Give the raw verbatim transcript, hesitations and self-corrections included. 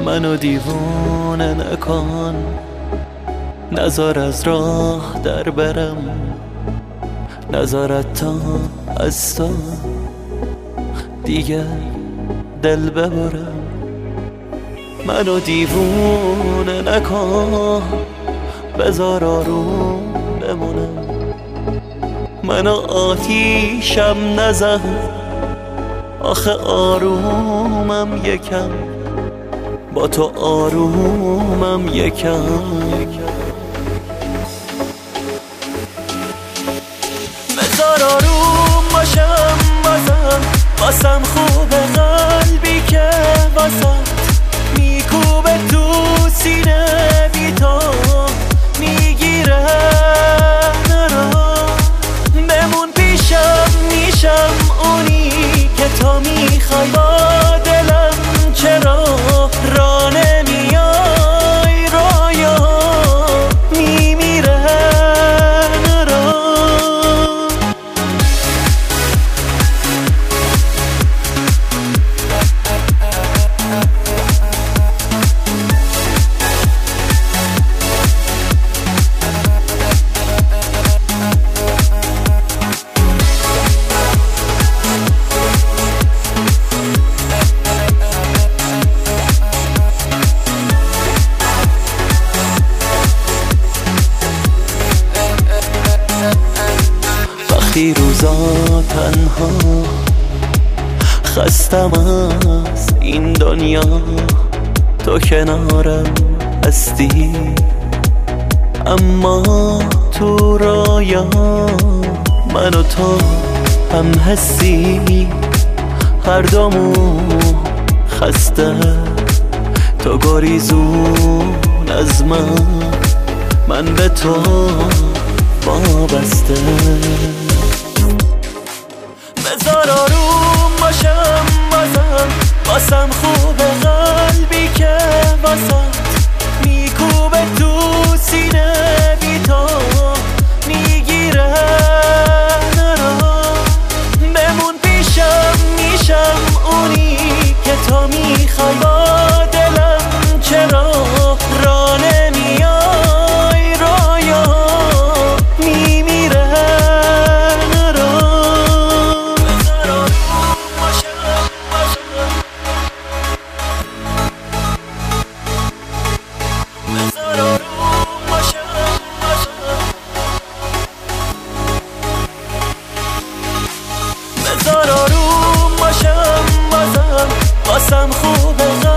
منو دیوانه نکن، نزار از راه در برم، نزارت تا از تو دیگه دل ببرم. منو دیوانه نکن، بذار آروم بمونم. منو آتیشم نزن، آخه آرومم یکم، با تو آرومم یکم. بذار آروم باشم بازم، واسم خوبه قلبی که واسم میکوبه تو سینه بی تو میگیره نرا. بمون پیشم میشم اونی که تو میخوای، با دلم چرا را نمیای، رایا میمیره نرا. وقتی روزا تنها خستم از این دنیا، تو کنارم هستی، اما تو رایا من و تو هم هستی. هر دومون خسته، تو گریزون از من، من به تو وابسته. بذار آروم باشم بازم، واسم خوبه قلبی که واسم میکوبه تو سینه بی تو میگیره نرا. بمون پیشم میشم اونی که تو میخوای، با دلم چرا را نمیای، رایا میمیره نرا. بذار آروم باشم بازم، بذار آروم باشم بازم، بذار آروم باشم بازم، واسم خوبه